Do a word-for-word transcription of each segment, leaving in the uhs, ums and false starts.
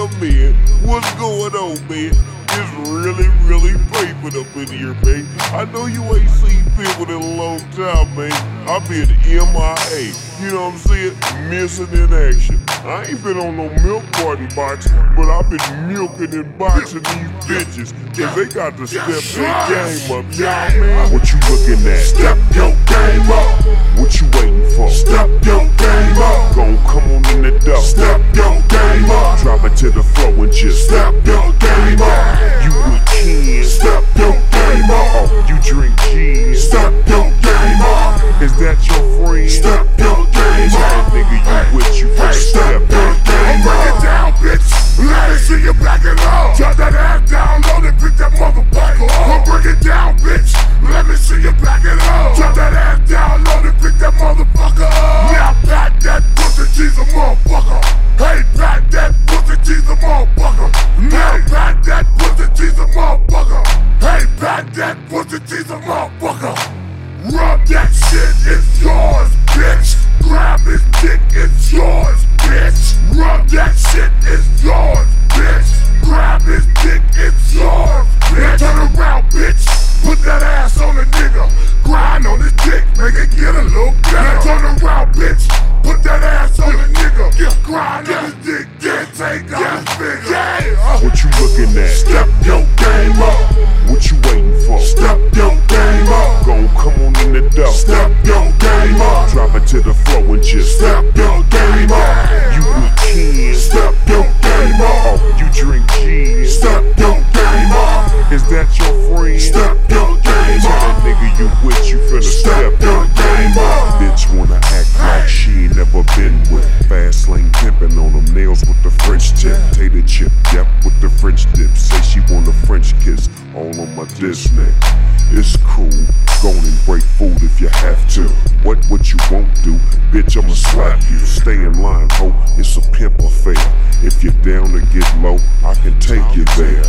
up, man? What's going on, man? It's really, really paving up in here, man. I know you ain't seen people in a long time, man. I've been M I A, you know what I'm saying? Missing in action. I ain't been on no milk carton box, but I've been milking and boxing these bitches, cause they got to step their game up, y'all, man. What you looking at? Step your game up. What you waiting for? Step your game up. Gon' come on in the door. Step your game up. Drop it to the floor and just Step your game up. You with kids. Step your game up. Oh, you drink gin. Step your game up. Is that your friend? Step your game Tell up. that nigga you with you for the Step step. your game up. Break it down, bitch. Let me see you back it up. Turn that ass down low and pick that motherfucker up. Break it down, bitch. Let me see you back it up. Turn that ass down low and pick that motherfucker up. Now pat that pussy cheese a motherfucker. Hey, pat that pussy cheese a motherfucker. Now pat that pussy cheese a motherfucker. Hey, pat that pussy cheese a motherfucker. Rub that shit, it's yours, bitch. Grab his dick, it's yours, bitch. Rub that shit, it's yours, bitch. Grab his dick, it's yours, bitch. Now turn around, bitch. Put that ass on a nigga. Grind on his dick, make it get a little better. Now turn around, bitch. Put that ass on a nigga. Grind on his dick, then take out his finger. Yeah. What you looking at? Step your game up. What you waiting for? Step your game up. Gon' come on in the door. Step your game up. Drop it to the floor and just Step your game up. You with kids. Step your game up. Oh, you drink gin. Step your game up. Is that your friend? Step your game Tell that up. nigga you with you finna Step step. your game up. Bitch wanna act like she ain't never been with. Fast lane pimpin' on them nails with the French tip. Tater chip, yep, with the French dip. Say she want a French kiss, all on my diss neck. It's cool, go on and break food if you have to. What what you won't do, bitch, I'ma slap you. Stay in line, ho, it's a pimp affair. If you're down to get low, I can take you there.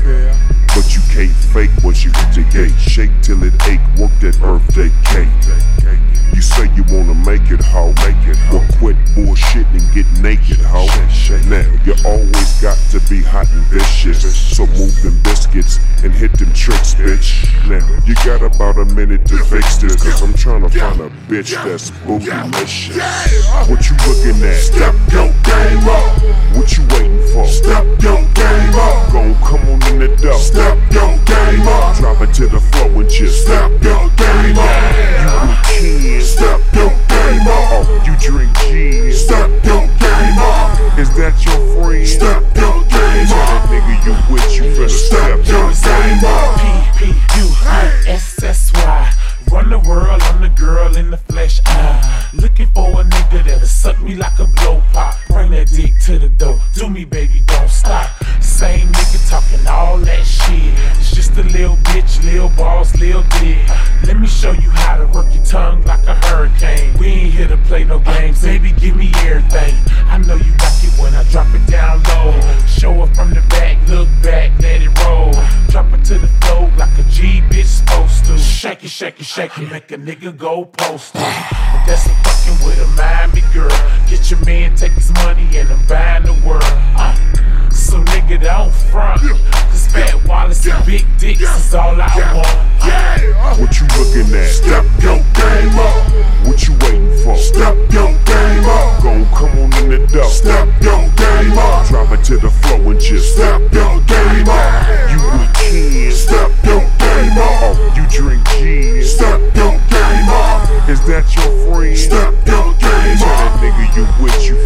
But you can't fake once you hit the gate. Shake till it ache, work that birthday cake. You say you wanna make it, ho, make it, ho. Well, quit bullshit and get naked, ho. Now, you always got to be hot and vicious. So move them biscuits and hit them tricks, bitch. Now, you got about a minute to fix this, cause I'm tryna find a bitch that's bootylicious. What you looking at? Step your game up. What you waiting for? Step your game up. Gon' come on in the door. Step your game up. Drop it to the floor and just Step your game up. You with kids. Step your game up. Oh, you drink gin. Step your game up. Is that your friend? Step your game Tell that up. nigga you with you finna Step step. your game up. P P U I S S Y. Run the world, I'm the girl in the flesh. I'm looking for a nigga that'll suck me like a blow pop. Bring that dick to the door. Do me, baby, don't stop. Same nigga talking all that shit. It's just a little bitch, little boss, little dick. Let me show you how to work your tongue like a hurricane. We ain't here to play no games, baby, give me everything. I know you like it when I drop it down low. Show it from the back, look back, let it roll. Drop it to the floor like a G bitch supposed to. Shake it, shake it, shake it, make a nigga go postal. But that's a fucking with a Miami girl. Get your man, take his money, and I'm buying the world. Uh, so nigga, don't front. Cause Fat Wallace and big dicks is all I want. Yeah. What you looking at? Step your game up. What you waiting for? Step your game up. Gon' come on in the door. Step your game up. Drop it to the floor and just Step your game up. You with kids. Step your game up. Oh, you drink gin. Step your game up. Is that your friend? Step your game Tell that up. nigga you with you